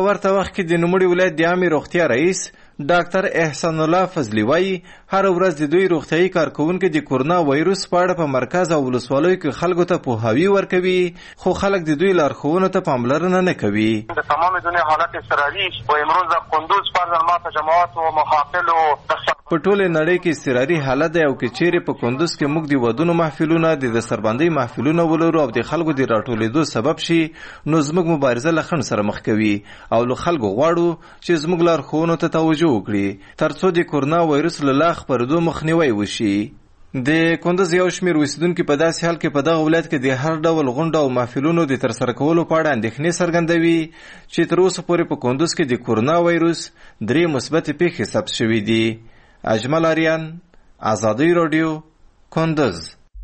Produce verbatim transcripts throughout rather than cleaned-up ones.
ورته وخت کې د نوموړي ولایت د عامې روغتیا رئیس ډاکټر احسان الله فضلي وایي هر ورځ د دوی روغتیايي کارکوونکي د کورونا وایروس په اړه په مرکز او ولسوالیو کې خلکو ته پوهاوی ورکوي، خو خلک د دوی لارښوونو ته پاملرنه نه کوي. در تمام دنیا حالت اضطراری و امروز در قندوز فرضاً ما تجمعات و محافل و په ټوله نړۍ کې اضطراري حالت دی او که چیرې په کندوز کې موږ د ودونو محفلونه د دستربندۍ محفلونه ولرو او د خلکو د راټولېدو سبب شي، نو زموږ مبارزه له خنډ سره مخ کوي او له خلکو غواړو چې زموږ لارښوونو ته توجه وکړي ترڅو د کورونا وایروس له لا خپرېدو مخنیوی وشي. د کندوز یو شمېر اوسېدونکي په داسې حال کې په دغه ولایت کې د هر ډول غونډو او محفلونو د ترسره کولو په اړه اندېښنې څرګندوي چې تر اوسه پورې په کندوز کې د کورونا وایروس درې مثبتې پیښې ثبت شوي دي. اجمل آریان، آزادی رادیو، کندوز.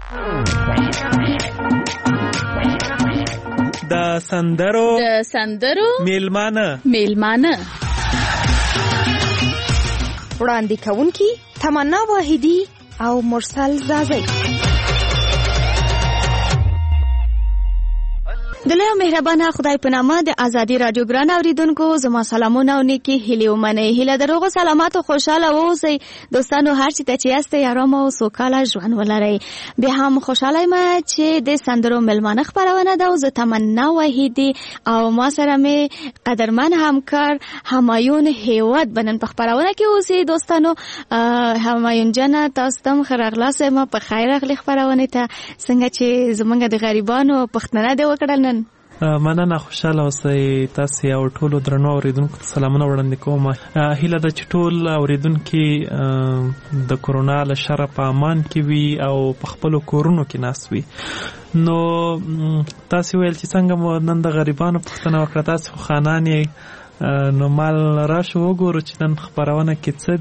د سندرو د سندرو میلمانه میلمانه وړاندې کوونکي تمنا واحدی او مرسل زازی. د لوی مهربانه خدای په نامه د ازادي رادیو ګران اوریدونکو زما سلامونه او نیکی هیلې ومنئ. هیله د روغ سلامت او خوشاله اوسئ دوستانو، هر چی ته چې یاستئ آرام او سوکاله ژوند ولرئ. بیا هم خوشاله یم چې د سندرو میلمانه خپرونه ده او زه تمنا واحدی او ما سره مې قدرمن همکار همایون هیواد بنن په خپرونه کې اوسئ. دوستانو همایون جان تاسو ته ښه راغلاست، ما په خیر راغلی خپرونه ته. څنګه چې زمونږ د غریبانو پښتنه دې وکړل نن؟ مننه، خوشاله اوسئ. تاسو او ټولو درنو اوریدونکو ته سلامونه وړاندې کوم. هیله ده چې ټول اوریدونکي د کورونا له شره په امان کې وي او په خپلو کورونو کې ناست وي. نو تاسو ویل چې څنګه مو نن د غریبانو پوښتنه وکړه، تاسو خو خانان یې، نو مال راشو وګورو چې نن خپرونه کې څه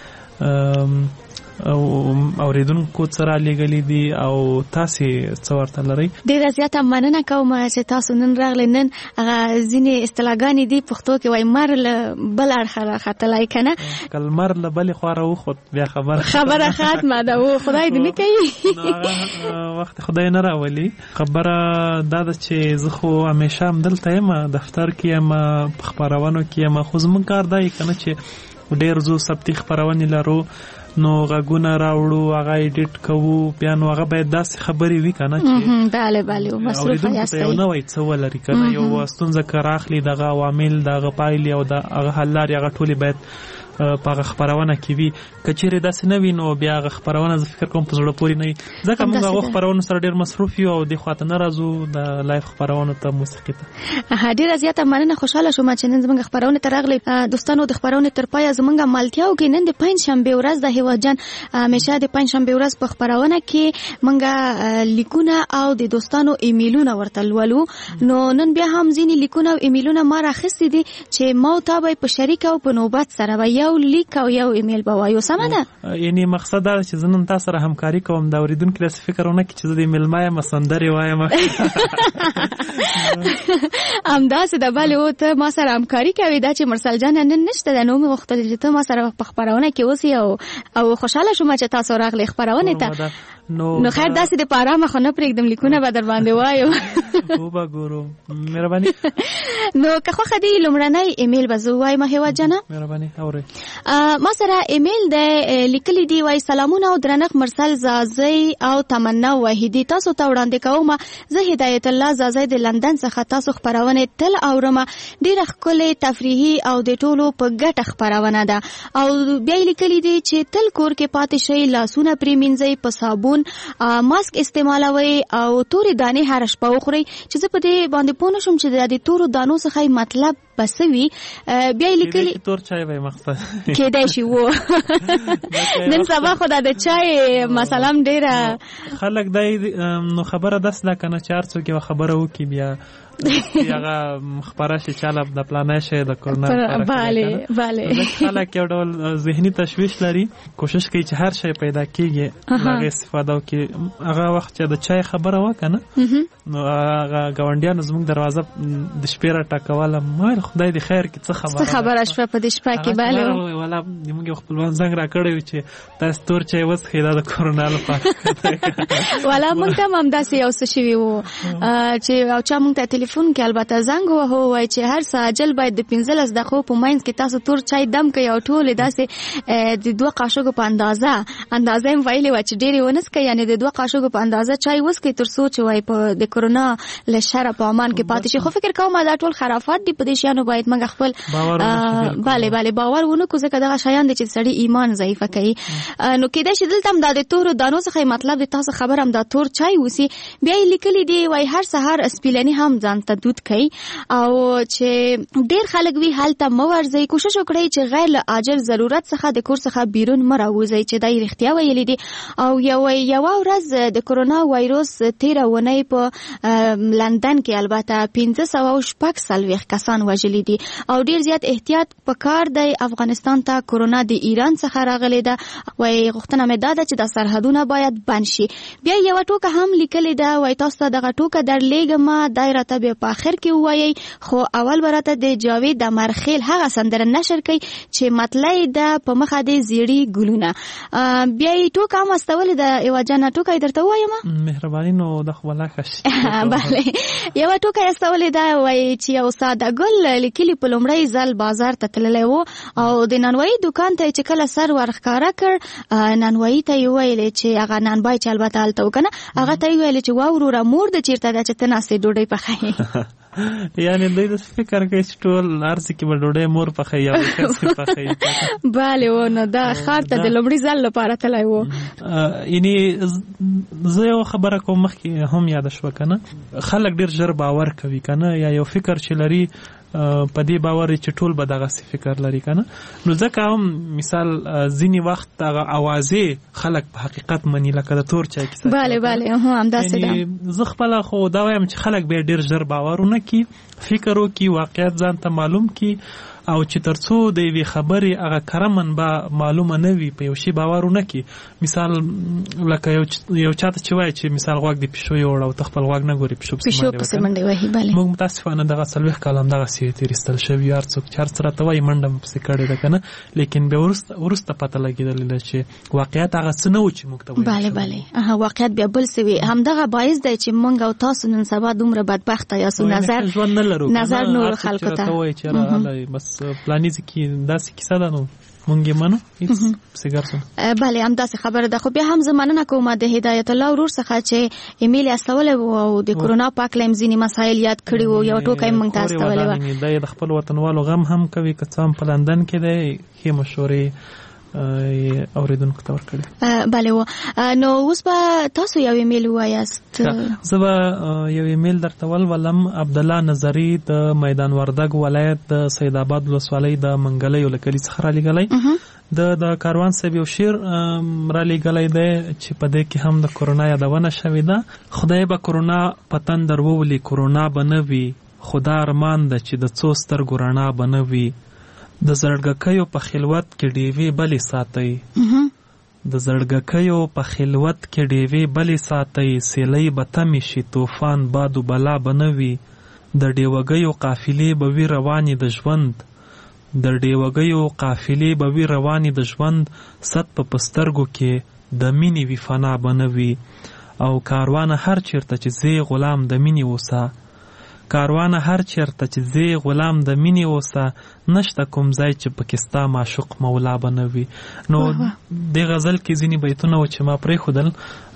دي او اوریدونکو سره لګلې دي او تاسو څه ورته لرئ. ډیره زیاته مننه کوم چې تاسو نن راغلی. نن هغه ځینې اصطلاحګانې دي پښتو کې وایي مر له بل اړخه راختلی که نه، که لمر له بلې خوا راوخوت بیا خبره خبره ختمه ده. او خدای دې نه کوي وخت خدای نه راولي. خبره دا ده چې زه خو همیشه همدلته یم، دفتر کې یم، په خپرونو کې یم، خو زموږ کار دا یې که نه چې ډېر زو ثبتي خپرونې لرو، نو غږونه راوړو، هغه ایډیټ کوو، بیا نو هغه باید داسې خبرې وي که نه چې بله بله مصروفه یاستئ، یو نوی څه ولري که نه، یو ستونزه که راخلي دغه عوامل، دغه پایلې او د هغه حل لارې هغه ټولې باید په هغه خپرونه کې وي. که چیرې داسې نه وي نو بیا هغه خپرونه زه فکر کوم په زړه پورې نه وي، ځکه موږ هغو خپرونو سره ډېر مصروف یو او دې خواته نه راځو د لایف خپرونو ته، موسیقي ته. ډېره زیاته مننه، خوشحاله شوم چې نن زموږ خپرونې ته راغلی. دوستانو د خپرونې تر پایه زموږ ملتیاو کې نن د پنجشنبې ورځ د هیواد جان همیشه د پنجشنبې ورځ په خپرونه کې موږ لیکونه او د دوستانو ایمیلونه ورته لولو. نو نن بیا هم ځینې لیکونه او ایمیلونه ما راخیستي دي چې ما او تا به په شریک او په نوبت سره به یو لیک او یو ایمیل به وایو. سمه ده؟ یعنې مقصد دا چې زه نن تا سره همکاري کوم، د اورېدونکي داسې فکر ونه کړي چې زه د میلمه یم سندرې وایم. همداسې ده. بلې او ته ما سره همکاري کوې، دا چې مرسل جان نن نشته ده، نو مې غوښتل چې ته ما سره په خپرونه کې اوسې او او خوشحاله شوم چې تاسو راغلې خپرونې ته. نو خیر داسې د په ارامه خو نه پرېږدم، لیکونه به در باندې وایم. وبه ګورو، مهرباني. نو که خوښه دې لومړنی ایمیل به زه ووایم هیواد جانه. مهرباني اورئ. ما سره ایمیل دی لیکلی دی، وایي سلامونه او درنښت مرسل زازی او تمنا واحدی، تاسو ته وړاندې کوم. زه هدایت الله زازی د لندن څخه تاسو خپرونه تل اورم، ډېره ښکلې تفریحي او د ټولو په ګټه خپرونه ده. او بیا لیکلی دی چې تل کور کې پاتې شئ، لاسونه پرېمینځئ، په صابون ماسک استعمالوي او تورې دانې هره شپه وخورئ. چې زه په دې باندې پوه نه شم چې د تورو دانو څخه مطلب بس وي. بیا یې لیکلي تور چای وای مقصد کېدای شي و. نن سبا خو د چای مثلا ډېره خلک دی نو خبره داس ده که نه چې هر څوک یوه خبره وکړي بیا هغه خبره شي چاله د پلانای شي د کورنا. بله بله. خلک یو ډول ذهني تشویش لري، کوشش کوي چې هر شی پیدا کېږي هغه استفاده وکړي. هغه وخت چې د چای خبره وکړه نه، نو هغه ګاونډیانو زموږ دروازه د شپې را ټکوله، ما ویل خدای دې خیر کې څه خبره څه خبره شوه په دې شپه کې بله والا موږ خپلوان زنګ را کړی و چې تاسو تور چای وڅښئ دا د کورونا لپاره والا موږ ته هم همداسې یو څه شوي وو چې او چا موږ ته تلیفون کې البته زنګ ووهو وایي چې هر ساجل باید د پنځلس دقیقو په منځ کې تاسو تور چای دم کوئ او ټولې داسې د دوه قاشقو په اندازه اندازه یې ویلې وه چې ډېرې ونه څښئ یعنې د دوه قاشقو په اندازه چای وڅښئ تر څو چې وایي په د کورونا له شره په امان کې پاتې شي. خو فکر کوم دا ټول خرافات دي په دې شیانو باید موږ خپل بله بله باور ونه کړو ځکه دغه شیان دي چې سړي ایمان ضعیفه کوي. نو کېدای شي دلته هم دا د تورو دانو څخه مطلب د تاسو خبر هم دا تور چای وسی بیا یې لیکلي دي وایي هر سهار سپیلني هم ځان ته دود کوي او چې ډېر خلک وي هلته مه ورځئ. کوشش وکړئ چې غیر له عاجل ضرورت څخه د کور څخه بیرون مه راوځئ چې دا یې رښتیا ویلي دي. او یوه ورځ د کورونا وایروس تېره اونۍ په لندن کې البته پنځه سوه شپږ څلوېښت کسان وژلي دي او ډېر زیات احتیاط پکار دی. افغانستان ته کورونا د ایران څخه راغلی ده وایي غوښتنه مې دا ده چې د سرحدونه باید بند شي. بیا یوه ټوکه هم لیکلې ده وایي تاسو ته دغه ټوکه درلیږم دا یې راته بیا په آخر کې ووایئ خو اول به راته د جاوید د مرخیل هغه سندره نشر کوي چې مطلع ده په مخه د زیړي ګلونه. بیا یې ټوکه هم استولې ده یوه جانه ټوکه یې درته ووایم مهرباني نو د خو ولاکه شي بله یوه ټوکه یې استولې ده وایي چې یو ساده ګل لیکلي په لومړی ځل بازار ته تللی و او د نانوایي دوکان ته چې کله سر ورښکاره کړ نانوایي ته یې ویلې چې هغه نانبای چې البته هلته و که نه هغه ته یې ویلې چې وا وروره مور د چېرته ده چې ته ناستې ډوډۍ پخوې یعنی دوی د فکر کوي چې ټول ارزي کې به ډوډۍ مور پخوي یا کس پخوي بله و نو دا ښار ته د لومړي ځل لپاره تللی و. یعنی زه یو خبره کوم مخکې هم یاده شوه که نه خلک ډېر ژر باور کوي که نه یا یو فکر چې لري په دې باور چې ټول به دغسې فکر لري که نه نو ځکه هم مثال ځینې وخت هغه اوازې خلک په حقیقت مني لکه د تور چای کیسه بله بله همداسې ده. زه خپله خو دا وایم چې خلک بیا ډېر ژر باور ونه کړي فکر وکړي واقعیت ځان ته معلوم کړي او چې تر څو د یوې خبرې هغه کره منبع معلومه نه وي په یو شي باور ونه کړي. مثال لکه یو چاته چې وایي چې مثال غوږ د پیشو یوړ او ته خپل غوږ نه ګورې پیشو پسې منډې وهي بله موږ متاسفانه دغه څلوېښت کاله همدغسې تېرېستل شوي هر څوک چې هر څه راته وایي منډه مې پسې کړې ده که نه لیکن بیا وروسته وروسته پته لګېدلې ده چې واقعیت هغه څه نه و چې موږ ته ویل بله بله واقعیت بیا بل څه وي همدغه باعث دی چې موږ او تاسو نن سبا دومره بدبخته یاستو نظر نظر نورو خلکو ته بس پلانیزه کې داسې کیسه ده نو مونږ یې منو هیڅ سیګار سو بله همداسې خبره ده. خو بیا هم زه مننه کوم د هدایت الله ورور څخه چې ایمیل یې استولی و او د کورونا په هکله یې ځینې مسایل یاد کړي وو یوه ټوکه یې موږ ته استولې وه. دا یې د خپل وطنوالو غم هم کوي که څه هم په لندن کې دی ښې مشورې اوریدونکو ته ورکړي. بله و نو اوس به تاسو یو ایمیل ووایاست. زه به یو ایمیل درته ولولم. عبدالله نظري د میدان وردګ ولایت د سید آباد ولسوالۍ د منګلیو له کلي څخه رالیږلی. د د کاروان صاحب یو شعر رالیږلی دی چې په دې کې هم د کورونا یادونه شوې ده. خدای به کورونا په تندر وولي کورونا به نه وي خدا ارمان ده چې د څو سترګو رڼا به نه وي د زړګکیو په خلوت کې ډیوې بلې ساتئ د زړګکیو په خلوت کې ډیوې بلې ساتئ سیلۍ به تمې شي طوفان باد و بلا به نه وي د ډیوګیو قافلې به وي روانې د ژوند د ډیوګیو قافلې به وي روانې د ژوند ست په پسترګو کې د مینې وي فنا به نه وي او کاروانه هر چیرته چې زی غلام د مینې اوسه کاروانه هر چیرته چې زی غلام د مینې اوسه نشته کوم ځای چې پکې ستا معشوق مولا به نه وي. نو دې غزل کې ځینې بیتونه و چې ما پرېښودل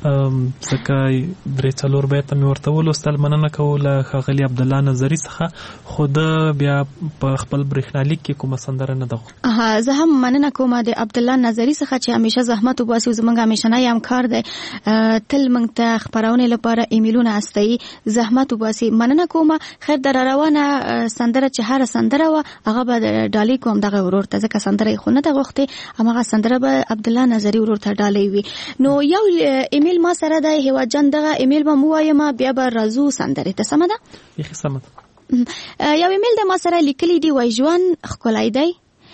ځکه درې څلور بیته مې ورته ولوستل مننه کوو له ښاغلي عبدالله نظري څخه خو ده بیا په خپل برېښنالیک کې کومه سندره نه ده. زه هم مننه کوم د عبدالله نظري څخه چې همیشه زحمت وباسي او زموږ همیشنی همکار دی تل موږ ته خپرونې لپاره ایمیلونه استوي زحمت وباسي مننه کوم. خیر در روانه سندره چې هره سندره وه هغه به ډالۍ کوم دغه ورور ته ځکه سندره یې خو نه ده غوښتې هماغه سندره به عبدالله نظري ورور ته ډالۍ وي. نو یو ایمیل ما سره دی هیواد جان دغه ایمیل به مو وایم بیا به راځو سندرې ته سمه ده؟ بیخي سمه ده. یو ایمیل د ما سره لیکلی دی وایي ژوند ښکلی دی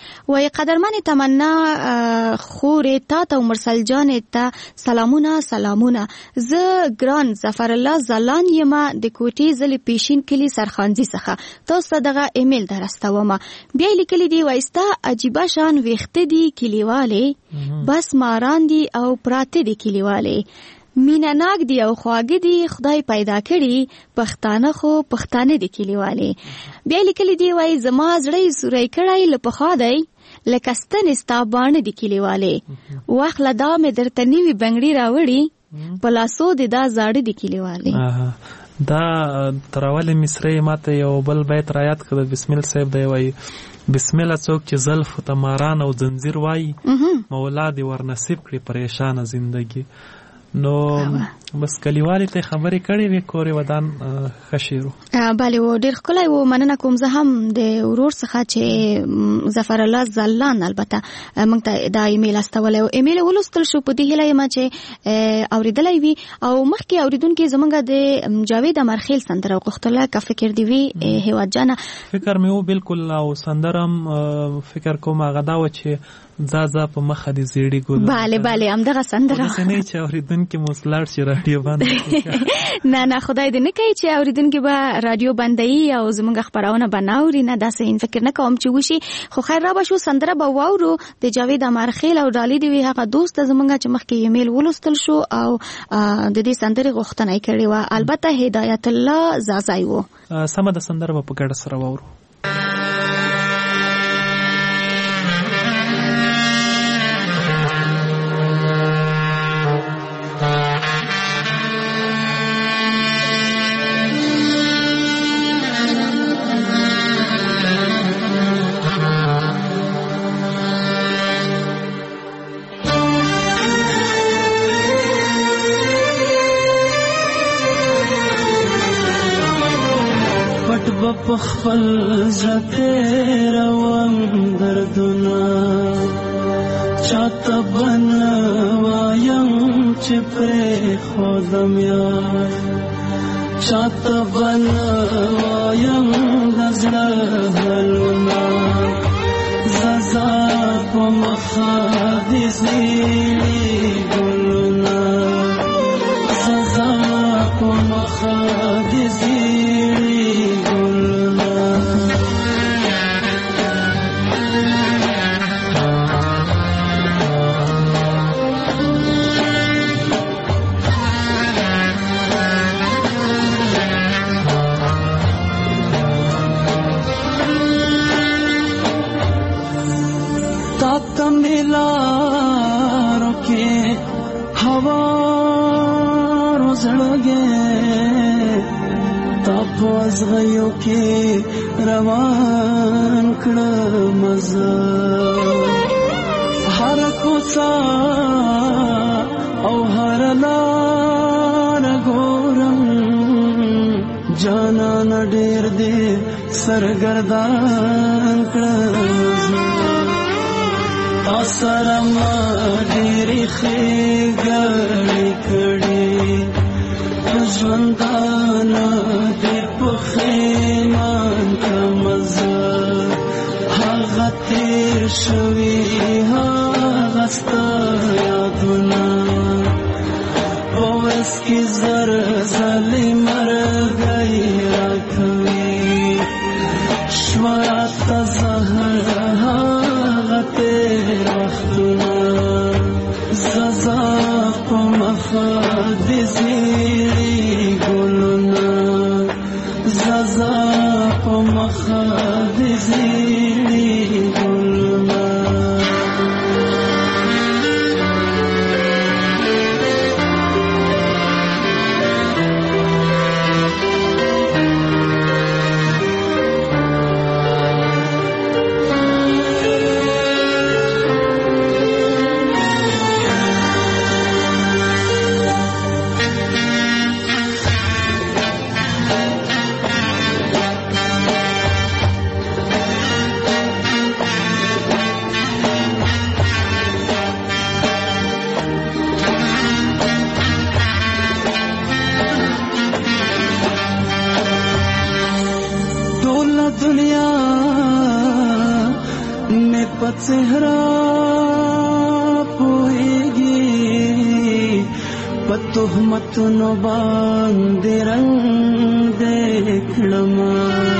وای قدرمن تمنا خورې تا ته مرسل جان ته سلامونه سلامونه. زه ګران ظفر الله زلان یم د کوټې زل پیشین کلی سرخانزي څخه تاسو دغه ایمیل درستوم. بیا لیکلی دی وایستا عجیبه شان ویخته دی کلیواله بس ماران دی او پراته دی کلیواله مینا ناک دی او خواږه دی خدای پیدا کړي پښتانه خو پښتانه دی کلیواله. بیا لیکلی دی وای زما زړی سورای کړای لپخا دی لکه ستن ستا باندې دی کلیواله واخله دا مې درته نیوی بنگړی راوړي په لاسو دی دا زاړه دی کلیواله. دا تراول مصری ماته یو بل بیت را یاد کړ بسم الله صاحب دی وای بسم الله څوک چې زلف تماران او زنجیر وای مولا دی ورنصیب کړي پریشان زندگی. نو بس کلیوالي ته خبرې کړې وې کورې ودان خشیرو. بله و ډېر ښکلی و. مننه کوم. زه هم د ورور څخه چې ظفر الله زلان البته موږ ته دا ایمیل استولی و ایمیل ولوستل شو په دې هیله یم چې اورېدلی وي او مخکې اورېدونکي زموږ د جاوید امرخیل سندره وغوښتله که فکر دې وي هیواد جانه. فکر مې و بالکل او سندره هم فکر کوم هغه دا و چې ځا ځا په مخه دې زیړي ګل. بله بله همدغه سندره. داسې نه چې اورېدونکي مو ولاړ شي راډیو بند. نه نه خدای دې نه کوي چې اورېدونکي به راډیو بندوي او زموږ خپرونه به نه اوري. نه داسې فکر نه کوم چې وشي. خو خیر را به شو سندره به واورو د جاوید امرخیل او ډالۍ دې وي هغه دوست زموږ چې مخکې ایمیل ولوستل شو او د دې سندرې غوښتنه یې کړې وه. البته هدایت الله زازای و. سمه د سندره به په ګډه سره واورو. خپل زته روان دردونه چاته بنوایم چې پرې خودم یار چاته بنوایم د زړه حالونه زازا په مخه دې زیړي ګلونه زازا په مخه دې زیړي غيو کې روان کړه مزه هر کوڅه او هر لار ګورم جانان ډېر دې سرګردان کړه تاسره ما ډېرې ښېګڼې کړې ژوندانه دې پخیمان کمزه هغه تیر شوي هغه ستا یادونه اوس کې زر ځلې مرګی راکوي شوه راته زهر هغه تیر وختونه زه په مخه دې زیړي ګلونه زازا په مخه دې زیړي ګلونه په څهره پوهېږي په تهمتونو باندې رنګ دې کړمه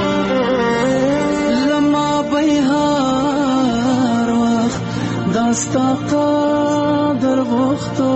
لما به هر وخت دا ستا قدر غوښتو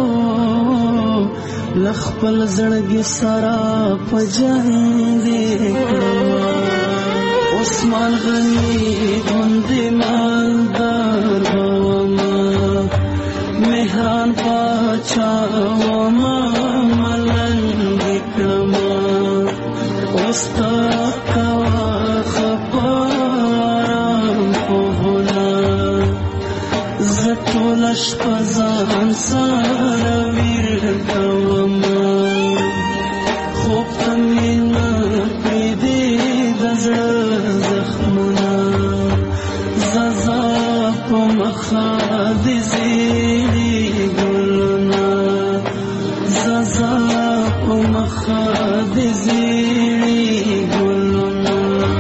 له خپل زړګي سره په جنګ دې کړمه عثمان غني غوندې مالدار ومه مهران پاچا ومه ملنګ کړمه اوس تا کوه خفه آرام پوهونه زه ټوله شپه ځان سره ویر کومه خوب ته مې نه پرېږدې د زړه زخمونه زه په مخه د زیړي ګلونه زه په مخه د زیړي ګلونه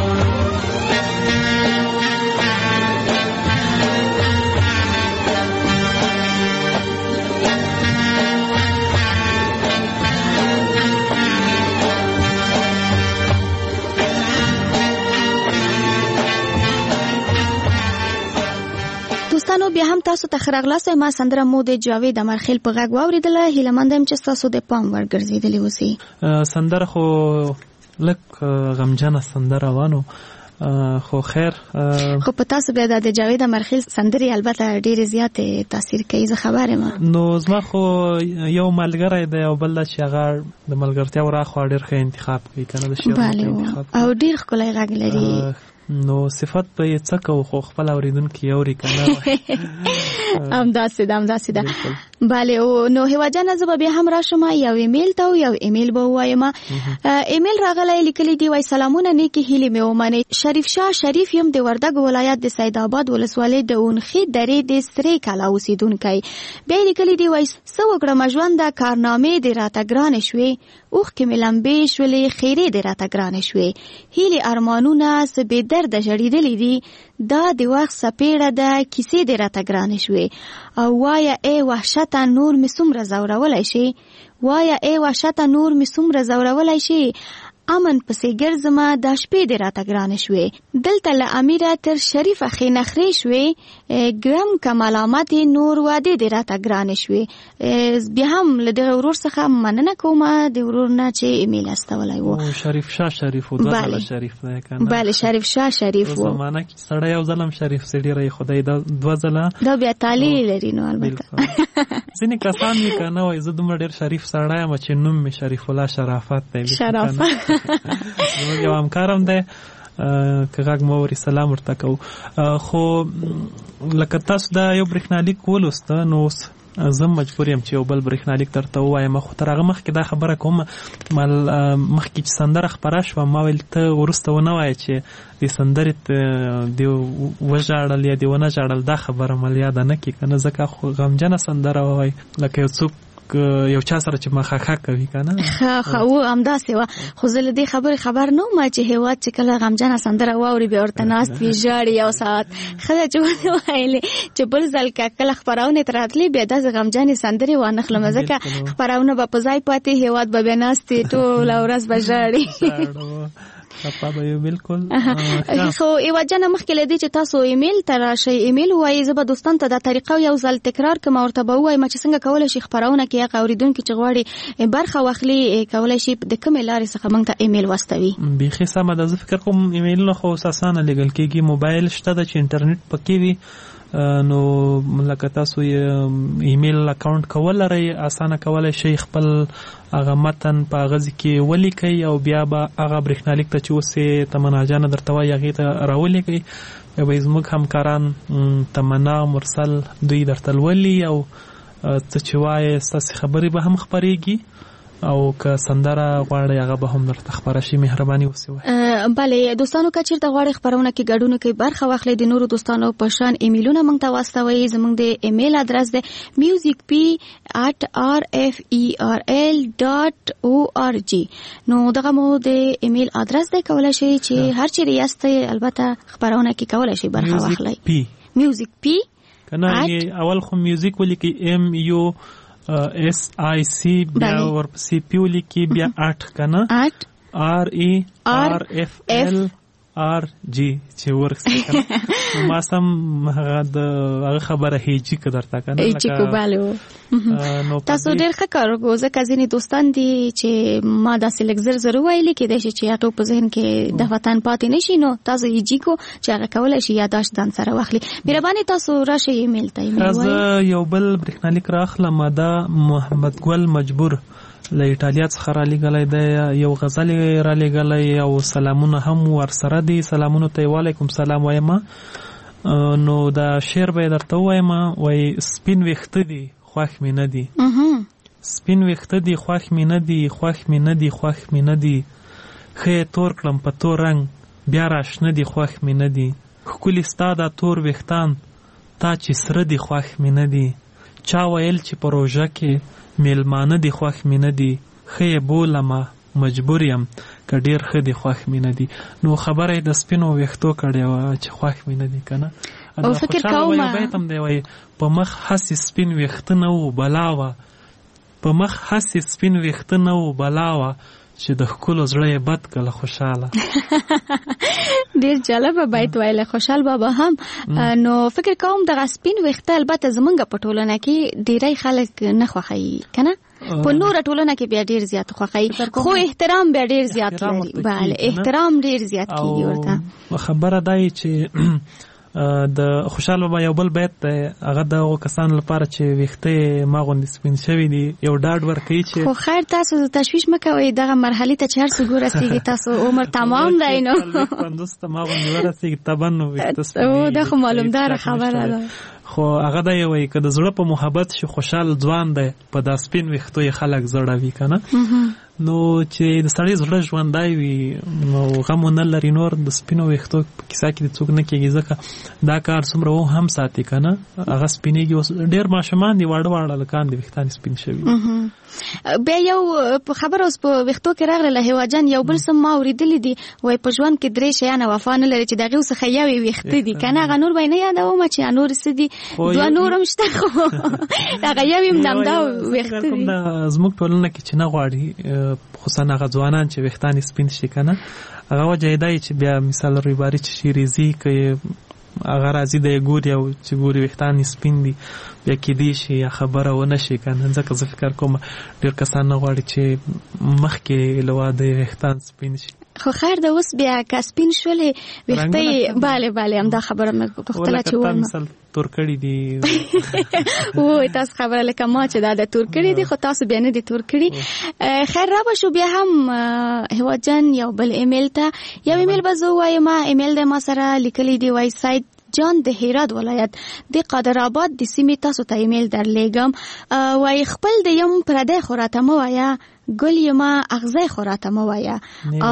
دوستانو بیا هم تاسو ته خراغلاس ما سندره مو د جاوید امرخیل په غږ واوریدله هیله مندم چې تاسو د پام ورګرځیدلی اوسئ سندره خو لک غمجنه سندره وانه خو خیر خو په تاسو بیا د جاوید امرخیل سندري البته ډېر زیات تاثیر کوي زه خبره ما نو زما خو یو ملګری دی او بل چې هغه د ملګرتیا وراخوا ډېر ښه انتخاب کوي کنه د شعر انتخاب او ډېر ښکلی غږ لري نو صفت به یې څه کوو خو خپل اوریدونکي اوري که نه همداسې ده همداسې ده بله نو هیوا جانه زه به بیا هم راشم یو ایمیل ته یو ایمیل به ووایم ایمیل راغلی لیکلی دی وای سلامونه نیکې هیلې مې ومنئ شریف شاه شریف یم د وردګ ولایت د سیدآباد ولسوالۍ د اونخې درې د سرې کلا اوسېدونکی بیا یې لیکلی دی وای څه وکړمه ژونده کارنامې دې راته ګرانې شوې اوښکې مې لمبې شولې خیرې دې راته ګرانې شوې هیلې ارمانونه څه بې درده ژړېدلي دي دا د وخت څپېړه ده کیسې دې راته ګرانې شوې او وایه ای وحشته نور مې څومره ځورولی شي وایه ای وحشته نور مې څومره ځورولی شي امن پسې ګرځمه دا شپې دې راته ګرانې شوې دلته له امیره تر شریفه ښې نخرې شوې ګرم که ملامتې نور وعدې دې راته ګرانې شوې بیا هم له دغه ورور څخه مننه کومه د ورور نه چې ایمیل استولی و شریف شاه شریف و دوه ځله شریف دی که نه بله شریف شاه شریف و زمانه کې سړی یو ځل هم شریف سي ډېره یې خدای دا دوه ځله دا بیا تالی لري نو البته ځینې کسان یې که نه وایي زه دومره ډېر شریف سړی یم چې نوم مې شریف الله شرافت دی شرافت زموږ یو همکارم دی که غږ مو اوري سلام ورته کوو خو لکه تاسو دا یو برېښنالیک ولوسته نو اوس زه مجبور یم چې یو بل برېښنالیک درته ووایم خو تر هغه مخکې دا خبره کوم مخکې چې سندره خپره شوه ما ویل ته وروسته ونه وایه چې د سندرې دې وژاړل یا دې ونه ژاړل دا خبره مل یاده نه کړي که نه ځکه خو غمجنه سندره ووایي لکه یو څوک یو چا سره چې مخه کوي کنه خو همداسې وه خو زه له دې خبرې خبر نه وم چې هېواد چې کله غمجنه سندره واوري بیا ورته ناست وي ژاړي یو ساعت ښه ده چې ونه ویلې چې بل ځل که کله خپرونې ته راتلې بیا داسې غمجنې سندرې وانخلم ځکه خپرونه به په ځای پاتې هېواد به بیا ناست وي ټوله ورځ به ژاړي خپه به یو بالکل خو ایوا جانه مخکې له دې چې تاسو ایمیل ته راشئ ایمیل ووایئ زه به دوستانو ته دا طریقه یو ځل تکرار کړم او ورته به ووایم چې څنګه کولی شي خپرونه کې هغه اورېدونکي چې غواړي برخه واخلي کولی شي د کومې لارې څخه موږ ته ایمیل واستوي بیخي سمه ده زه فکر کوم ایمیلونه خو اوس اسانه لیږل کېږي موبایل شته ده چې انټرنیټ پکې وي نو لکه تاسو ایمیل اکاونټ کول لرئ اسانه کولی شئ خپل هغه متن په هغه ځای کې ولیکئ او بیا به هغه برېښنالیک ته چې اوس یې تمنا جانه درته وایي هغې ته راولیکئ بیا به زموږ همکاران تمنا مرسل دوی درته لولي او څه چې وایې ستاسې خبرې به هم خپرېږي او که سندره غواړئ هغه به هم درته خپره شي مهرباني وسې وایي بله دوستانو که چېرته غواړئ خپرونه کې ګډون کې برخه واخلئ د نورو دوستانو په شان ایمیلونه موږ ته واستوئ زموږ د ایمیل ادرس دی میوزیک پی اټ آر اف ای آر ال ډاټ او آر جی نو دغه مو د ایمیل ادرس دی کولی شئ چې هر چیرې یاستئ البته خپرونه کې کولی شئ برخه واخلئ میوزیک پی کنه اول خو میوزیک ولیکي ام یو اس آی سی بیا ورپسې پی ولیکي بیا اټ کنه اټ آر ای آر اف ال آر جی چې ورکس کنه ما سم هغه د هغه خبره هیجی کدرتا کنه هیجی کو بالو تاسو ډېر ښه کار وکړو ځکه ځینې دوستان دي چې ما داسې لږ زر زر وایلی کېدای شي چې اټو په ذهن کې د وطن پاتې نشي نو تاسو هیجی کو چې هغه کولی شي یاداشت ځان سره واخلي مهرباني تاسو راشئ ایمیل ته ایمیل وایي یو بل برېښنالیک راخلم دا محمد ګل مجبور له ایټالیا څخه را لېږلی دی یو غزل یې را لېږلی او سلامونه هم ورسره دي سلامونو ته یې وعلیکم سلام وایم نو دا شعر به یې درته ووایم وایي سپین ویښته دي خوښ مې نه دي سپین ویښته دي خوښ مې نه دي خوښ مې نه دي خوښ مې نه دي ښه یې تور کړم په تور رنګ بیا راشنه دي خوښ مې نه دي ښکلي ستا دا تور ویښتان تا چې سره دي خوښ مې نه دي چا ویل چې په روژه کې میلمانه دي خوښ مې نه دي ښه یې بولمه مجبور یم که ډېر ښه دي خوښ مې نه دي نو خبره یې د سپینو ویښتو کړې وه چې خوښ مې نه دي که نه او فکر کوم بیت هم دی وایي په مخ هسې سپین ویښته نه وو بلا وه په مخ هسې سپین ویښته نه وو بلا وه چې د ښکلو زړه یې بد کله خوشحاله ډېر جالبه بیت ویلی خوشحال بابا هم نو فکر کوم دغه سپین ویښته البته زمونږ په ټولنه کې ډېری خلک نه خوښوي که نه په نوره ټولنه کې بیا ډېر زیات خوښوي خو احترام بیا ډېر زیات لري بله احترام ډېر زیات کېږي ورته خبره دا یي چې د خوشحال بابا یو بل بیت دی هغه د هغو کسانو لپاره چې ویښته یې ما غوندې سپین شوي دي یو ډاډ ورکوي چې خو خیر تاسو تشویش مه کوئ دغه مرحلې ته چې هر څوک ورسېږي تاسو عمر تمام دی نو پنځوس ته ما غوندې ورسېږي طبعا نو ویښته سپینېږي دا خو معلومداره خبره ده خو هغه دا یې وایي که د زړه په محبت شي خوشحال ځوان دی په دا سپین ویښتو یې خلک زړوي که نه نو چې د سړی زړه ژوندی وي نو غم ونه لري نور د سپینو ویښتو په کیسه کې د څوک نه کېږي ځکه دا کار څومره و هم ساتي که نه هغه سپینېږي اوس ډېر ماشومان دي واړه واړه هلکان دي ویښتان سپین شوي بیا یو خبره اوس په ویښتو کې راغله هیوا جان یو بل څه ما اورېدلي دي وایي په ژوند کې درې شیان وفا نه لري چې د هغې څخه یو یې ویښته دي که نه هغه نور به یې نه یادوم چې نور څه دي دوه نور هم شته خو هغه یو یې همدا ویښته دي زموږ ټولنه کې چې نه غواړي خصوصا هغه ځوانان چې ویښتان یې سپین شي که نه هغه وجه یې دا چې بیا مثال رویباري چې شیریزي که هغه راځي د یې ګوري او چې ګوري ویښتان یې سپین دي بیا کېدی شي یا خبره ونه شي که نه ځکه زه فکر کوم ډېر کسان نه غواړي چې مخکې له واده یې ویښتان سپین شي خو خیر د اوس بیا که سپین شولې ویښته یې بله بله همدا خبره مې غوښتله چې ووایم مثال تور کړي دي وایي تاسو خبره لکه ما چې دا د تور کړي دي خو تاسو بیا نه دي تور کړي خیر را به شو بیا هم هیوا جان یو بل ایمیل ته یو ایمیل به زه ووایم ایمیل دی ما سره لیکلی دی وایي سایت جان د هرات ولایت د قادر آباد د سیمې تاسو ته ایمیل درلیږم وایي خپل د یم پردی خو راته مه وایه ګل یما اغزی خو راته مه وایه او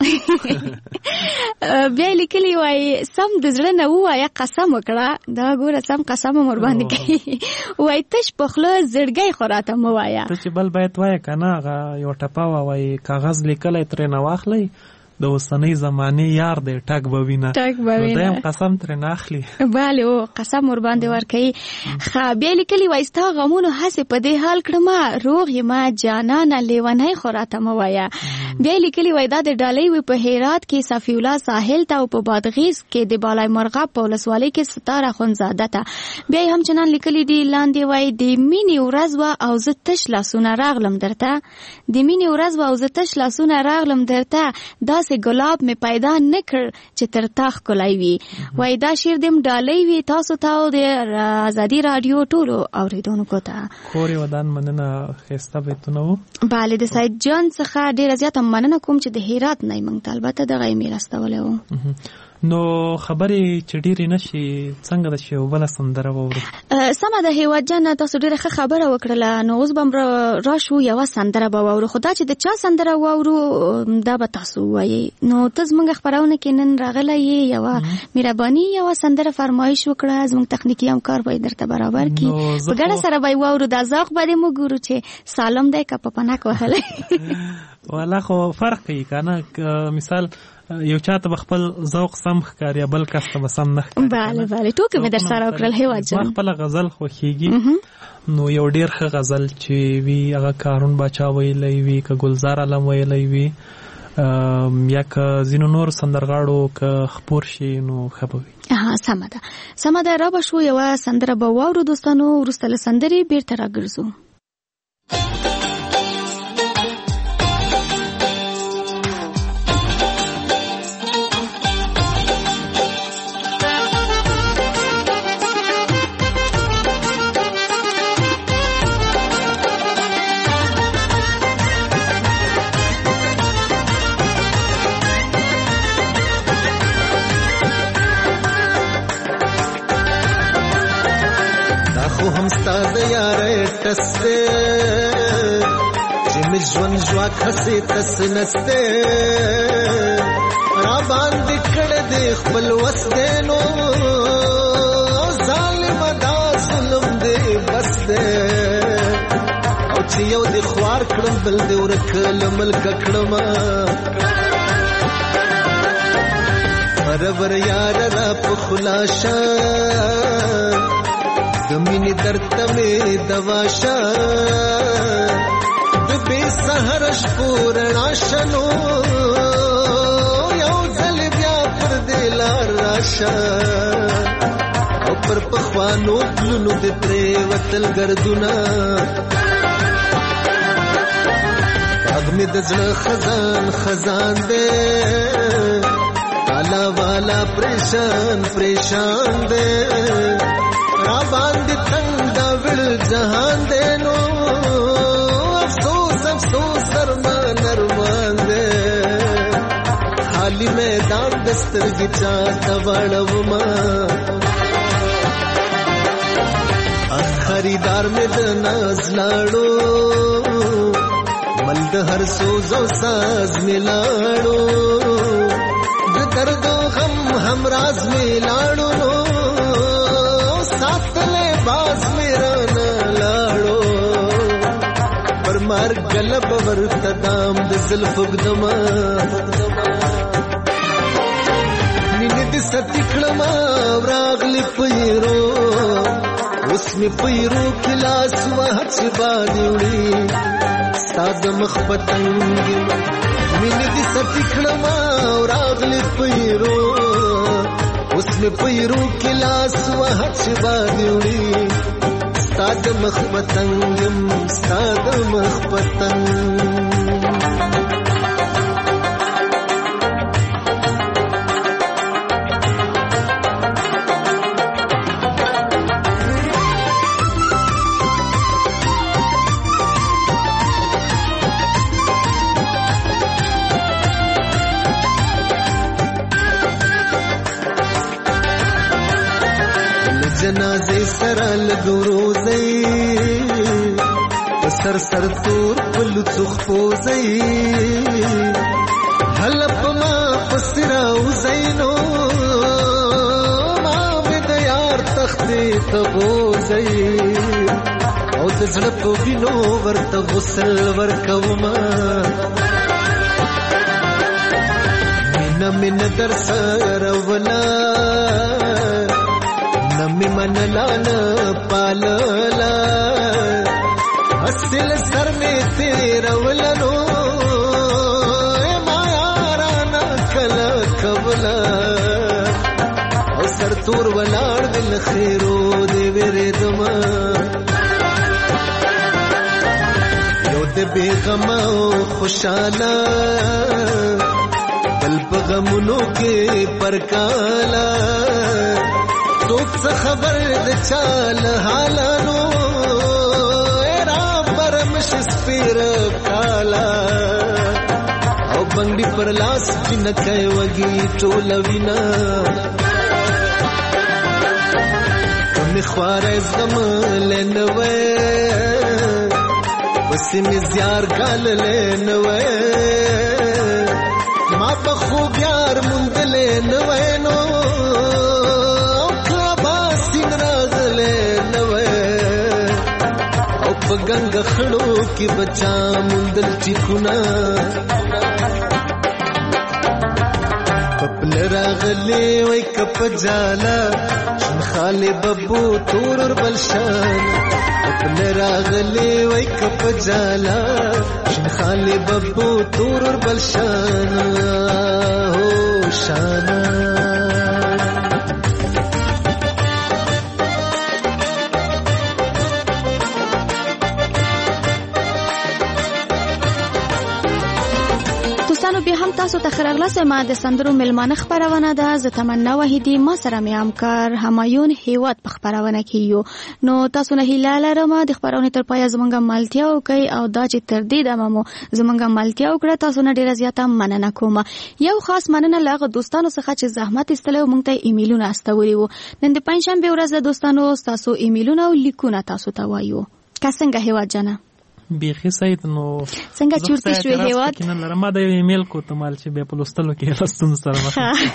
بیا لیکلي وایي سم د زړه نه ووایه قسم وکړه دا ګوره سم قسم هم ورباندې کوي وایي تش په خوله زړګی خو راته مه وایه ته چې بل باید وایه که نه هغه یو ټپه وه وایي کاغذ لیکلی ترېنه واخلئ د اوسنۍ زمانې یار دی ټک به وینه ټک به وینه نو دا هم قسم ترېنه اخلي بله او قسم ورباندې ورکوي ښه بیا یې لیکلي وایي ستا غمونو هسې په دې حال کړمه روغ یمه جانانه لیونی خو راته مه وایه بیا یې لیکلي وایي دا د ډالۍ وي په هرات کې صفي الله ساحل ته او په بادغیس کې د بالای مرغاب په ولسوالۍ کې ستاره خونزاده ته بیا یې هم چنان لیکلي دي لاندې وایي د مینې ورځ وه او زه تش لاسونه راغلم درته د مینې ورځ وه او زه تش لاسونه راغلم درته دا داسې ګلاب مې پیدا نه کړ چې تر تا ښکلی وي. وایي دا شعر دې ډالۍ وي تاسو ته او د ازادي راډیو ټولو اورېدونکو ته. کور یې ودان مننه ښایسته بیتونه وو. بله د سید جان څخه ډېره زیاته مننه کوم چې د هرات نه یې موږ ته البته دغه ایمیل استولی و. نو خبرې چې ډېرې نشي څنګه ده چې یو بله سندره واورو؟ سمه ده هیواد جانه تاسو ډېره ښه خبره وکړله. نو اوس به راشو یوه سندره به واورو خو دا چې د چا سندره واورو دا به تاسو ووایئ. نو ته زموږ خپرونه کې نن راغلی یې یوه مهرباني یوه سندره فرمایش وکړه زموږ تخنیکي همکار به یې درته برابر کړي په ګډه سره به یې واورو. دا ذوق به دې موږ ګورو چې سالم دی که په پنک وهلی والا خو فرق کوي که نه. مثال یو چاته خپل ذوق سم ښکاري بل کس ته سم نه ښکاري. bale bale ټوکې مې در سره وکړل هیواد جان. خپل غزل خوښیږي نو یو ډیر ښه غزل چې وی هغه کارون باچا ویلی وی که ګلزار علم ویلی وی یا که ځینو نور سندرغاړو که خپور شي نو ښه به وي. ها سمه ده سمه ده را به شو یوه سندره به واورو دوستانو وروسته له سندرې بیرته راګرځو. تسته چې مې ژوند ژوا خسې تس نسته را باندې کړه دې خپل وس دې نو ظالم دا ظلم دې بس دې او چې یو دې خوار کړم بل دې ورکل ملک کړم برابر یار را په خلاصه دمینی درد میں دواشا دبی سہرش پورنا شنو یو ځل بیا پر دلار راشا او پر پخوانو پلونو د پرې وتل گردونا باغ میں د زړه خزان خزان دے کالا والا پریشان پریشان دے را باندې تنگ دا وړ جهان دې نو افسوس افسوس ارمان ارمان دې خالی میدان دسترګې چاته وړم خریدار مې د ناز لاړو مل د هر سوز او ساز مې لاړو د درد او غم هم راز مې لاړو نو ساتلے باز میرا نہ لاڑو پر مار گلب ورتدام د زلف گدما نینه د ستکړما راغلی پیرو اوس می پیرو کلاس وحچ باندې ستاد مخبتنګ نینه د ستکړما راغلی پیرو اس میں پیرو کلاس وحچ باندې ستاد مخ پتنګم ستاد مخ پتنګ جنازے سره لګروزي سر سر تور پل څخپوزي حلپ ما پسراو زینو ما د یار تختې تبوزي او د زړه په وینو ورته غسل ورکوما مینا من در سره ولا نمی من لانا پاللا اصل سر میں تیرا ولنو ما یارانا کلا کبلا او سر تور ولار دل خیرو دے ویرے دما یو دے بے غما خوشالا بل پغمونو کے پرکالا سوک سے خبر د چال حالانو ایرا برمش سپیر کالا او بنگی پر لاس جنکے وگی ټولوینا کمی خوار ازغم لینوے بسی می زیار گال لینوے ما بخوب یار مند لینوے نو گنگ خړو کې بچا مندل ټیکونا راغلی وای کپ جالا شن خالی ببو تور ور بلشان خپل راغلی وای کپ جالا شن خالی ببو تور ور بلشان هو شانا بیا هم تاسو ته خرغلسه ما د سندرو ملمانه خبرونه ده ز تمنا وحیدی ما سره می همکار همایون هیواد په خبرونه کې یو نو تاسو نه هیله لرم د خبرونه تر پای زمونږه مالتیا وکي او دا چې تر دې د مامو زمونږه مالتیا وکړه تاسو نه ډیره زیاته مننه کوم یو خاص مننه لاغه دوستانو څخه چې زحمت استلو مونږ ته ایمیلونه استوري وو نن د پنځشنبه ورځ دوستانو تاسو ایمیلونه او لیکونه تاسو ته وایو کا څنګه هیواد جنا بیخي سید نو څنګه چورتي شوې هیواد کینه لرم ما د ایمیل کو ته مال چې به په لوستلو کې راستون سره مخ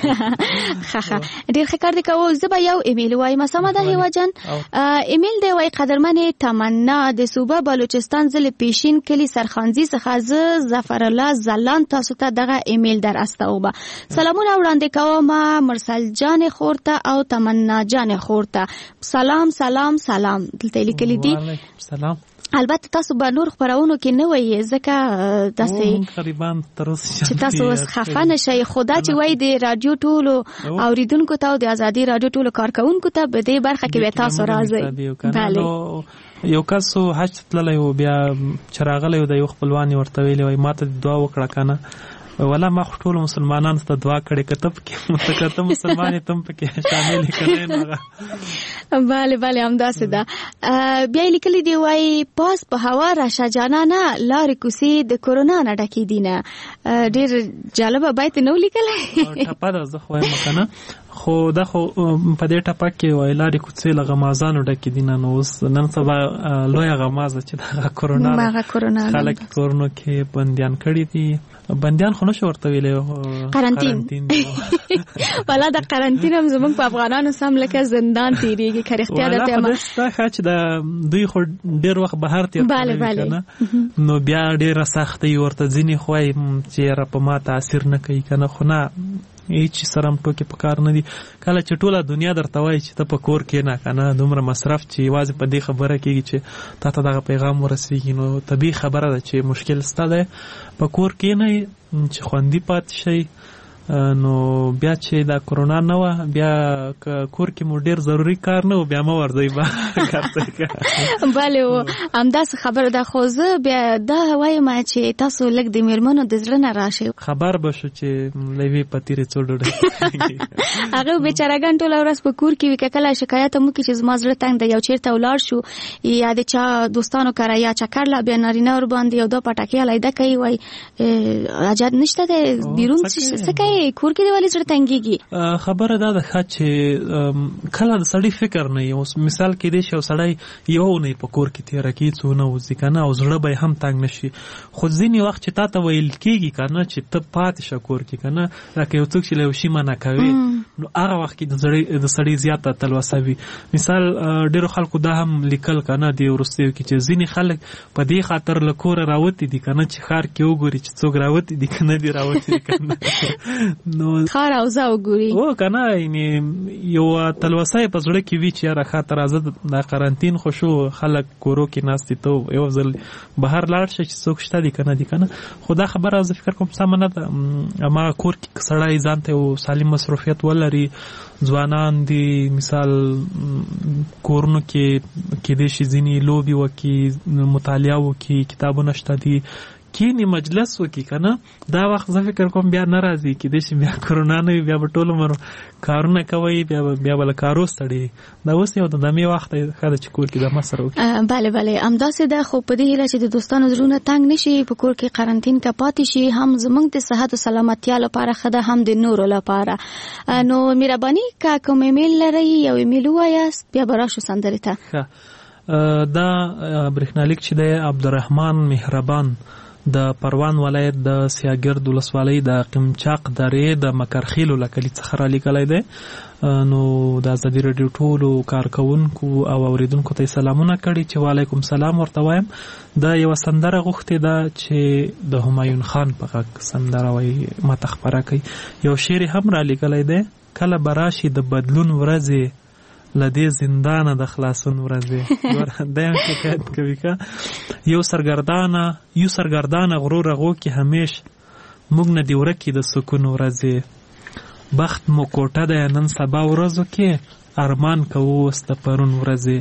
ډیر ښه کار دی کوو زه به یو ایمیل وایم سمه ده هیواد جان ایمیل دی وای قدرمن تمنا د صوبه بلوچستان ضلع پیشین کلی سرخانزي څخه ز ظفر الله زلان تاسو ته دغه ایمیل در استوبه سلامونه وړاندې کوم مرسل جان خورته او تمنا جان خورته سلام سلام سلام دلته لیکلي دي سلام البته تاسو به نور خبرونو کې نه وایي ځکه تاسو تقریبا تر اوسه چې تاسو اوس خفه نشئ خدا چې وایي د رادیو ټولو اوریدونکو ته او د ازادي رادیو ټولو کارکونکو ته به دې برخه کې به تاسو راځي بله یو کس حج تللی و بیا چې راغلی و د یو خپلوان ورته ویلي وایي ما ته دعا وکړه که نه ولا ما ټول مسلمانانو ته دعا کړې کتب کې متکته مسلمان تم پکې شامل کړي نه bale bale همداسې ده بیا لیکلي دی وای پاس په هوا راشه جانانه لارې کوسې د کورونا نه ډکې دي نه ډېر جالبه بیت نو لیکلی ټپه ده زه خو وایم که نه خو دا خو په دې ټپه کې وای لارې کوڅې له غمازانو ډکې دي نه نو اوس نن سبا لویه غمازه چې دغه کورونا خلک کورونو کې بندیان کړي دي بندیان خو نشو ورته ویلی قرنطین والا د قرنطین هم زمونږ په افغانانو سم لکه زندان تیریږي که رښتیا درته وایم والا په داسې ښه چې د دوی خو ډېر وخت بهر تېر کړی که نه نو بیا ډېره سختۍ ورته ځینې خو وایي چې یاره په ما تاثیر نه کوي که نه خو نه هیڅ سره هم ټوکې په کار نه دي کله چې ټوله دنیا درته وایي چې ته په کور کښېنه که نه دومره مصرف چې یوازې په دې خبره کېږي چې تا ته دغه پیغام ورسېږي نو طبیعي خبره ده چې مشکل ستا دی په کور کښېنئ چې خوندي پاتې شئ نو بیا چې دا کورونا نه وه بیا کور کې مو ډېر ضروري کار نه و بیا مه ورځئ به بله و همداسې خبره ده خو زه بیا دا وایم چې تاسو لږ د مېرمنو د زړه نه راشئ خبر به شو چې له یوې پتیرې څو ډوډۍ هغه بېچارهګان ټوله ورځ په کور کې وي که کله شکایت هم وکړي چې زما زړه تنګ دی یو چېرته ولاړ شو یا د چا دوستانو کره یا چکر لا بیا نارینه ورباندې یو دوه پټکې علیده کوي وایي حاجت نشته دی بیرون څه کوي کور کې دی ولې زړه تنګېږي خبره دا ده ښه چې کله د سړي فکر نه وي اوس مثال کېدی شي یو سړی یوه اونۍ په کور کې تېره کړي څو نه وځي که نه او زړه به یې هم تنګ نه شي خو ځینې وخت چې تا ته ویل کېږي که نه چې ته پاتې شه کور کې که نه لکه یو څوک چې له یو شي منع کوي نو هغه وخت کې د سړي زیاته تلوسه وي مثال ډېرو خلکو دا هم لیکل که نه د وروستیو کې چې ځینې خلک په دې خاطر له کوره راوتي دي که نه چې ښار کې وګوري چې څوک راوتي دي که نه دي راوتي دي که نه نو خار او زاو ګوري او کنه یعنی یو تلوسه په زړه کې وی چې یاره خاطر راځه د قرنطین خو شو خلک کورو کې ناستي ته یو ځل بهر لاړ شي چې څوک شته دي کنه دي کنه خو دا خبره زه فکر کوم سم نه ده اما کور کې سړی ځان ته او سالم مصروفیت ولري ځوانان دي مثال کورونو کې کې دې شي ځینې لوبي وکي مطالعه وکي کتابونه شته دي کینی مجلس وکي کنه دا وخت زه فکر کوم بیا ناراضي کې د شي بیا کورونا نه بیا په ټولو مرو کارونه کوي بیا بیا بل کارو ستړي دا اوس یو د دمه وخت خاله چې کور کې د مسره وکي bale bale امداسه ده خو په دې هیله چې د دوستانو زړونه تنگ نشي په کور کې قرنطین کا پاتې شي هم زمونږ د صحت او سلامتیا لپاره خده هم د نورو لپاره نو مهرباني کا کوم ایمیل لري یو ایمیل وایاست بیا براشو سندرته دا برېښنالیک چې د عبدالرحمن مهربان د پروان ولایت د سیاګرد ولسوالۍ د قمچاق درې د مکرخیلو له کلي څخه را لیکلی دی. نو د ازادي راډیو ټولو کارکوونکو او اوریدونکو ته سلامونه کړي چې وعلیکم سلام ورته وایم. د یوه سندره غوښتې ده چې د همایون خان په غږ سندره وایي ماته خپره کوي. یو شعر هم را لیکلی دی: کله به راشي د بدلون ورځې له دې زندانه د خلاصون ورځې. دا هم شکایت کوي که یو سرګردانه یو سرګردانه غرور غو کې همیش موږ نه دې ورکې د سکون ورځې. بخت مو کوټه دی نن سبا ورځو کې ارمان کوو اوس د پرون ورځې.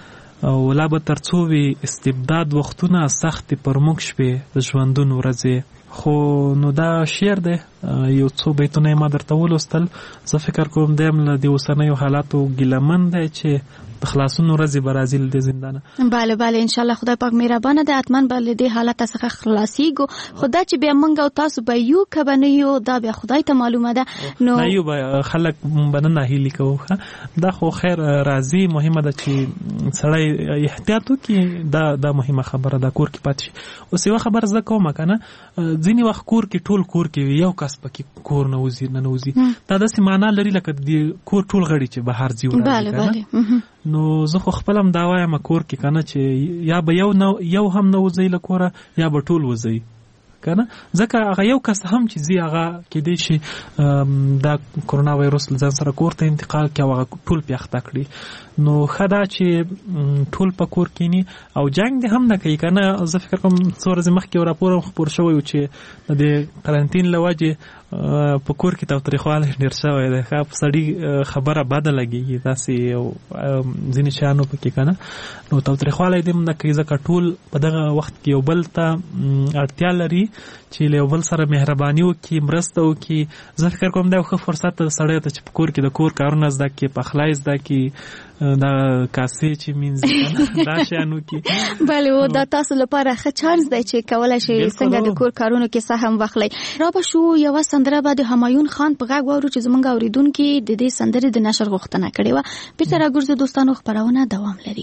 او لا به تر څو وي استبداد وختونه سختې پر موږ شپې د ژوندون ورځې. خو نو دا شعر دی، یو څو بیتونه یې ما درته ولوستل. زه فکر کوم دی هم له دې اوسنیو حالاتو ګیلهمن دی چې د خلاصون ورځې به راځي له دې زندانه. بله بله انشاءالله خدای پاک مهربانه دی، حتما به له دې حالته څخه خلاصیږو. خو دا چې بیا موږ او تاسو به یو که به نه یو دا بیا خدای ته معلومه ده. نو نه یو به خلک به نه ناهیلي کوو. دا خو خیر راځي، مهمه ده چې سړی احتیاط وکړي. دا دا مهمه خبره ده، کور کې پاتې شي. اوس یوه خبره زه کوم که نه، ځینې وخت کور کې ټول کور کې یو کس پکې کور نه وځي نه نوځي. دا داسې معنا لري لکه د کور ټول غړي چې بهر ځي بله بله. نو زه خو خپل هم دا وایم کور کې که نه چې یا به یو نه یو هم نه وځئ له کوره یا به ټول وځئ که نه. ځکه هغه یو کس هم چې ځي هغه کیدای شي دا کرونا وایرس له ځان سره کور ته انتقال کړي او هغه ټول پې اخته کړي. نو ښه ده چې ټول په کور کینی او جنګ دې هم نه کوي که نه. زه فکر کوم څو ورځې مخکې یو راپور هم خپور شوی و چې د دې قرنطین له وجې په کور کې تاوتریخوالی ډېر شوی دی. ښه په سړي خبره بده لګېږي داسې یو ځینې شیانو پکې که نه. نو تاوتریخوالی دې هم نه کوي ځکه ټول په دغه وخت کې یو بل ته اړتیا لري چې له یو بل سره مهرباني وکړي، مرسته وکړي. زه فکر کوم دا یو ښه فرصت ده سړی ته چې په کور کې د کور کارونه زده کړي، پخلی زده کړي، دا کاسې چې مینځي دا شیان وکړي. بله و دا تاسو لپاره ښه چانس دی چې کولی شئ څنګه د کور کارونو کې سهم واخلئ. را به شو یوه سندره به د همایون خان په غږ واورو چې زموږ اورېدونکي د دې سندرې د نشر غوښتنه کړې وه. بېرته راګرځو دوستانو، خپرونه دوام لري.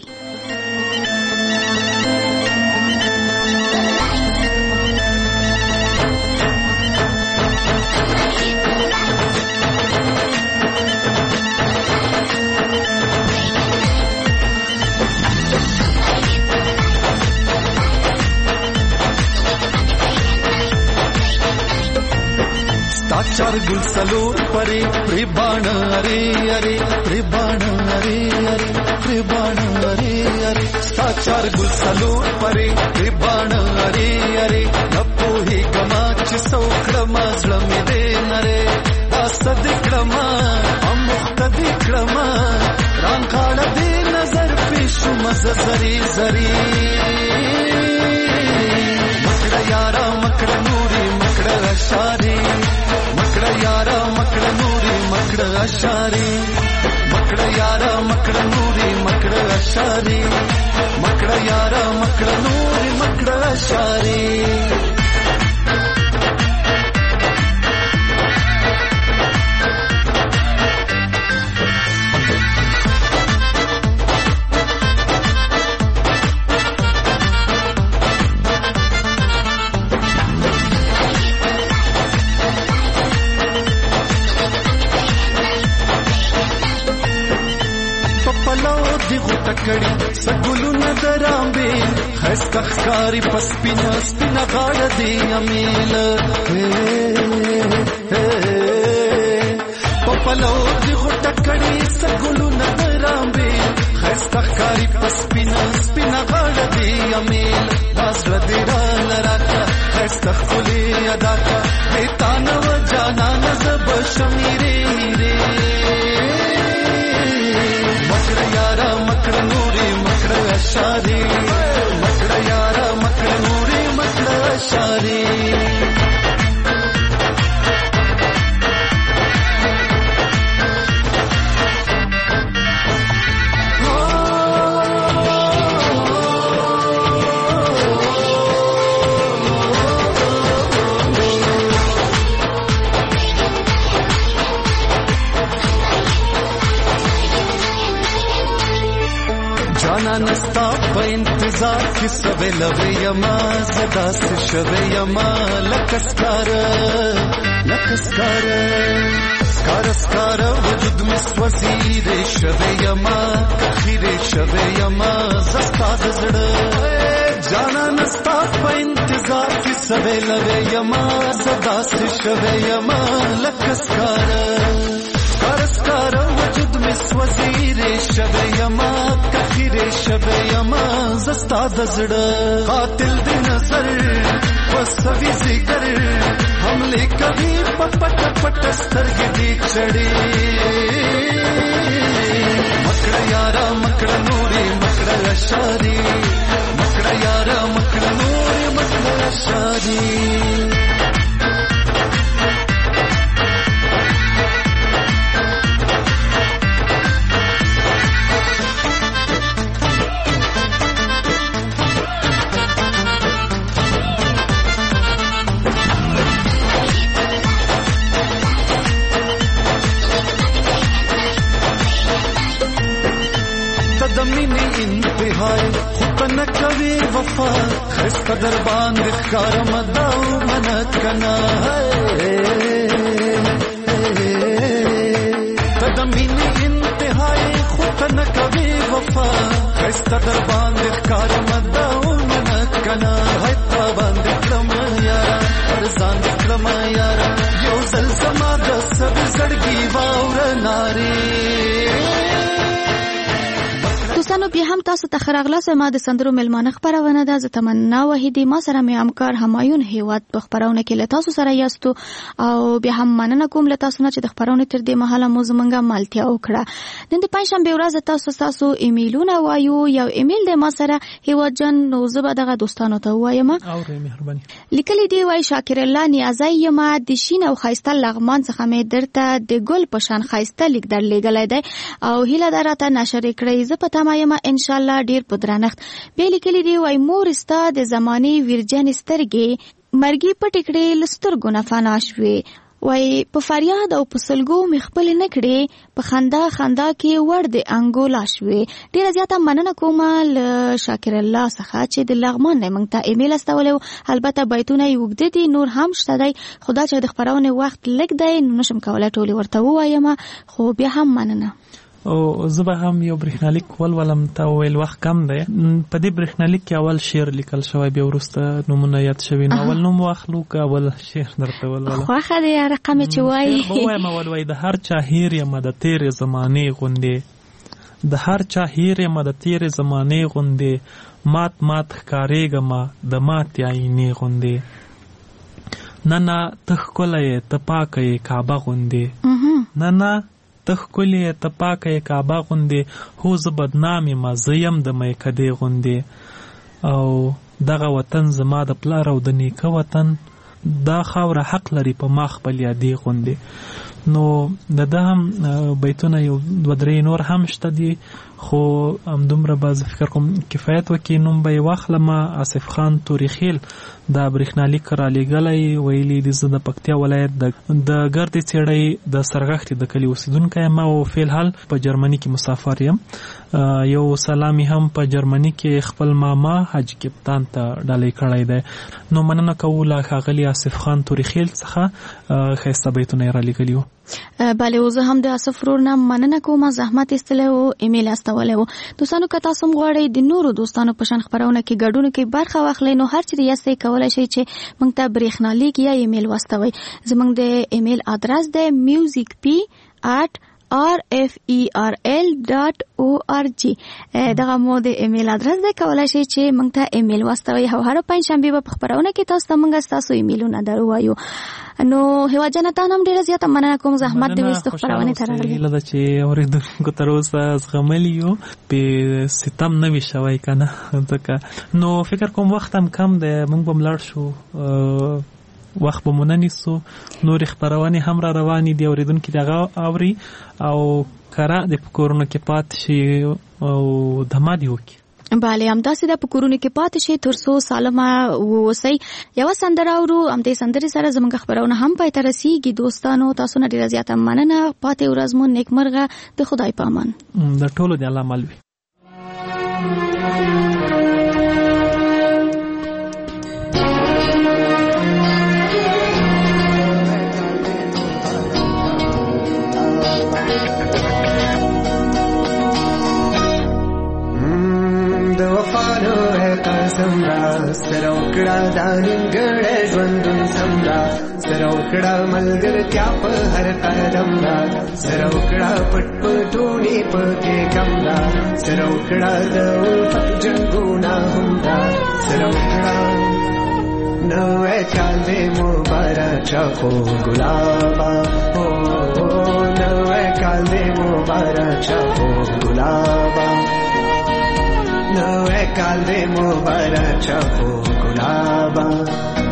चार गुल सलोर परे प्रिबाण अरे अरे प्रिबाण अरे अरे प्रिबाण अरे अरे चार गुल सलोर परे प्रिबाण अरे अरे नपो ही गमाच सौखडमा झळमे दे नरे असदिकडमा अमुक्तदिकडमा रांकाळ दे नजर पेशु मज जरी जरी मकड यारा मकड नूरी मकड अशारी मकड़ यारा मकड़ नूरी मकड़ अशारी मकड़ यारा मकड़ नूरी मकड़ अशारी मकड़ यारा मकड़ नूरी मकड़ अशारी. کړي سګلو نظرامبه خسته ښکاری پسپینا سپینا غاړه دی امیل پپلو دی غټ کړي سګلو نظرامبه خسته ښکاری پسپینا سپینا غاړه دی امیل باز ردی را لراکا خسته خولي ادا کا بیتانو جانا نزب شمیره ره مکړ یارا مکړ نوري مکړ اشاری مکړ یارا مکړ نوري مکړ اشاری. جانا نستا په انتظار کې سوي لوي یما زدا سے شوي یما لکسکار لکسکار سکار سکار وجود میں سوزیر شوي یما خیر شوي یما زستا زړه جانا نستا په انتظار کې سوي لوي یما زدا سے شوي یما لکسکار سکار وجود میں سوزیر شوي یما خیر شوي یما زستا زړه قاتل دی نظر وسوي ذکر حمله کبھی پټ پټ سترګې دې چړې مکړه یارا مکړه نورې مکړه اشاری مکړه یارا مکړه نورې مکړه اشاری کوي وفا خسته در باندې ښکار مداو منت کنا تدمین انتهای خود نه کوي وفا خسته در باندې ښکار مداو منت کنا هاي تا باندې کلم یارا ارزان کلم یارا یو زل سما د سب زړګي باور ناري دوستانو بیا هم تاسو ته خراغلاس ما د سندرو ملمانه خبرونه ده ز تمنا وحیدی ما سره می همکار همایون هیواد په خبرونه کې له تاسو سره یاستو او بیا هم مننه کوم له تاسو نه چې د خبرونه تر دې مهاله مو زمونږه مالتیا وکړه نن د پنځشنبه ورځ تاسو تاسو ایمیلونه وایو یو ایمیل د ما سره هیواد جان نو زبا دغه دوستانو ته وایم او مهرباني لیکلي دی وای شاکر الله نیازی یم د شین او خایسته لغمان څخه مې درته د ګل پشان خایسته لیک در لګلای دی او هیله درته نشر کړی ز پته ما یم ان شاء الله ډیر پدرانخت به لیکلي دی وای مور استا د زماني ویرجن سترګې مرګي پټکړې لستر ګنا فناشوي وای په فریاد او په سلګو مخبل نه کړي په خندا خندا کې ور د انګولا شوي ډیر زیاته مننه کوم ل شاکر الله څخه چې د لغمان نه مونږ ته ایمیل استولو البته بیتونه یو وګدي نور هم شته دی خدا چې د خبرونه وخت لګ دی نشم کولای ټول ورته وایم خو بیا هم مننه او زبا هم یو برېښنالیک ولولم ته ویل وخت کم دی په دې برېښنالیک کې اول شعر لیکل شوی بیا وروسته نومونه یاد شوي نو اول نوم واخلو که اول شعر درته ولولم خوښه دی رقم چې وایي ووایم اول وایي د هر چا هیر یم د تېرې زمانې غوندې د هر چا هیر یم د تېرې زمانې غوندې مات مات ښکارېږمه د ماتې آینې غوندې نه نه ته ښکلی یې ته پاکه یې کعبه غوندې نه نه ته ښکلې ته پاکه یې کعبه غوندې هو زه بدنام یم زه یم د میکدې غوندې او دغه وطن زما د پلار او د نیکه وطن دا خاوره حق لري په ما خپل یادې غوندې نو د ده هم بیتونه یو دوه درې نور هم شته دي خو همدومره به زه فکر کوم کفایت وکړي نوم به یې واخلم آصف خان توریخیل دا برېښنالیک رالیږلی ویلي دي زه د پکتیا ولایت د ګردې څېړۍ د سرغښتې د کلي اوسېدونکی یم او فی الحال په جرمني کې مسافر یم یو سلامي هم په جرمني کې خپل ماما حج کپتان ته ډالۍ کړی دی نو مننه کوو له ښاغلي آصف خان توریخیل څخه ښایسته بیتونه یې رالیږلي وو بله اوس هم د آصف ورور نه مننه کوم زحمت ایستلی و ایمیل استولی و دوستانو که تاسو هم غواړئ د نورو دوستانو په شان خپرونه کې ګډون کې برخه واخلئ نو هر چیرې یاستئ کولی شئ چې موږ ته برېښنالیک یا ایمیل واستوئ زموږ د ایمیل ادرس دی میوزیک پی اټ آر اف ای آر ال ډاټ او آر جی دغه مو د ایمیل ادرس دی کولی شئ چې موږ ته ایمیل واستوئ او هره پنجشنبې به په خپرونه کې تاسو ته موږ ستاسو ایمیلونه دروايو نو هیواد جان ته هم ډیره زیاته مننه کوم زحمت دې وستو خبرونه تر راغلي هیله ده چې اورېدونکو تر اوسه زغملي یو په ستم نه وي شوی کنه ځکه نو فکر کوم وخت هم کم دی موږ به ملاړ شو وخت به مو نه نیسو نورې خپرونې هم را روانې دي اورېدونکي د هغه اوري او کره د په کورونو کې پاتې شي او دما دې وکړي بله همداسې ده په کورونو کې پاتې شي تر څو سالمه واوسئ یوه سندره اورو همدې سندرې سره زموږ خپرونه هم پای ته رسیږي دوستانو تاسو نه ډېره زیاته مننه پاتې ورځ مو نیکمرغه د خدای په امان د ټولو د الله مل وي سروکړه دانګړې ژوندون سمرا سروکړه ملګرتیا په هر قدم را سروکړه پټ پټونی په کې کمرا سروکړه د الفت جنگونه هم را سروکړه نوې چال دې مبارک چاکو ګلابا او نوې کال دې مبارک چاکو ګلابا نوے کال دے مبارک چاکو گلابا